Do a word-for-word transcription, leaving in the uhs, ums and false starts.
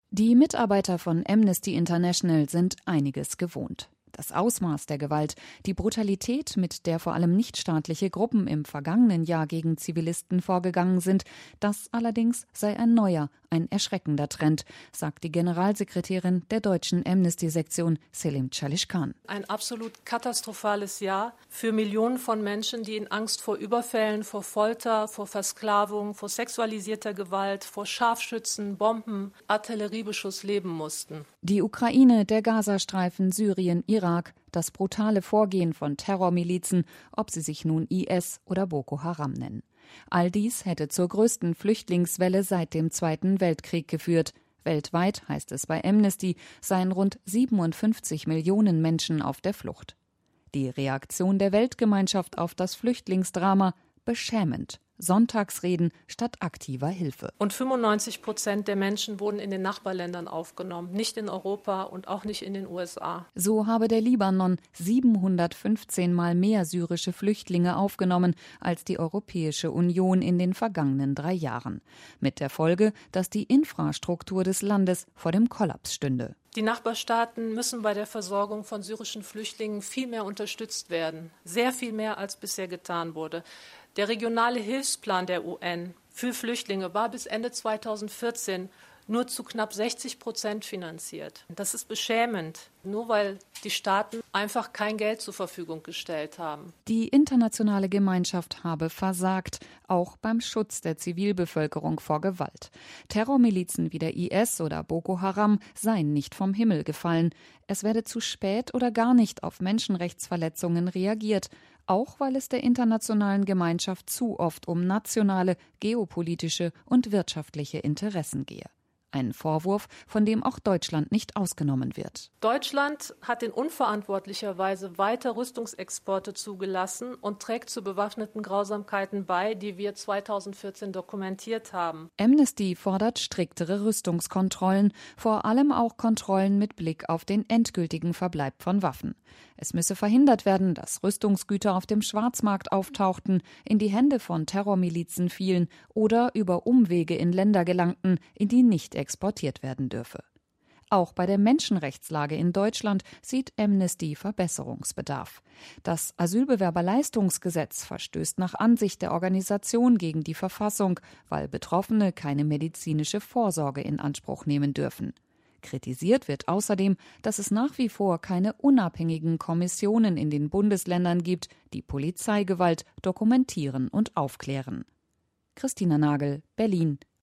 Die Mitarbeiter von Amnesty International sind einiges gewohnt. Das Ausmaß der Gewalt, die Brutalität, mit der vor allem nichtstaatliche Gruppen im vergangenen Jahr gegen Zivilisten vorgegangen sind, das allerdings sei ein neuer, ein erschreckender Trend, sagt die Generalsekretärin der deutschen Amnesty-Sektion Selim Çalışkan. Ein absolut katastrophales Jahr für Millionen von Menschen, die in Angst vor Überfällen, vor Folter, vor Versklavung, vor sexualisierter Gewalt, vor Scharfschützen, Bomben, Artilleriebeschuss leben mussten. Die Ukraine, der Gazastreifen, Syrien, Irak, das brutale Vorgehen von Terrormilizen, ob sie sich nun I S oder Boko Haram nennen. All dies hätte zur größten Flüchtlingswelle seit dem Zweiten Weltkrieg geführt. Weltweit, heißt es bei Amnesty, seien rund siebenundfünfzig Millionen Menschen auf der Flucht. Die Reaktion der Weltgemeinschaft auf das Flüchtlingsdrama beschämend. Sonntagsreden statt aktiver Hilfe. Und fünfundneunzig Prozent der Menschen wurden in den Nachbarländern aufgenommen, nicht in Europa und auch nicht in den U S A. So habe der Libanon siebenhundertfünfzehn Mal mehr syrische Flüchtlinge aufgenommen als die Europäische Union in den vergangenen drei Jahren. Mit der Folge, dass die Infrastruktur des Landes vor dem Kollaps stünde. Die Nachbarstaaten müssen bei der Versorgung von syrischen Flüchtlingen viel mehr unterstützt werden. Sehr viel mehr, als bisher getan wurde. Der regionale Hilfsplan der U N für Flüchtlinge war bis Ende zweitausendvierzehn nur zu knapp sechzig Prozent finanziert. Das ist beschämend, nur weil die Staaten einfach kein Geld zur Verfügung gestellt haben. Die internationale Gemeinschaft habe versagt, auch beim Schutz der Zivilbevölkerung vor Gewalt. Terrormilizen wie der I S oder Boko Haram seien nicht vom Himmel gefallen. Es werde zu spät oder gar nicht auf Menschenrechtsverletzungen reagiert, auch weil es der internationalen Gemeinschaft zu oft um nationale, geopolitische und wirtschaftliche Interessen gehe. Ein Vorwurf, von dem auch Deutschland nicht ausgenommen wird. Deutschland hat in unverantwortlicher Weise weiter Rüstungsexporte zugelassen und trägt zu bewaffneten Grausamkeiten bei, die wir zweitausendvierzehn dokumentiert haben. Amnesty fordert striktere Rüstungskontrollen, vor allem auch Kontrollen mit Blick auf den endgültigen Verbleib von Waffen. Es müsse verhindert werden, dass Rüstungsgüter auf dem Schwarzmarkt auftauchten, in die Hände von Terrormilizen fielen oder über Umwege in Länder gelangten, in die nicht exportiert werden dürfe. Auch bei der Menschenrechtslage in Deutschland sieht Amnesty Verbesserungsbedarf. Das Asylbewerberleistungsgesetz verstößt nach Ansicht der Organisation gegen die Verfassung, weil Betroffene keine medizinische Vorsorge in Anspruch nehmen dürfen. Kritisiert wird außerdem, dass es nach wie vor keine unabhängigen Kommissionen in den Bundesländern gibt, die Polizeigewalt dokumentieren und aufklären. Christina Nagel, Berlin,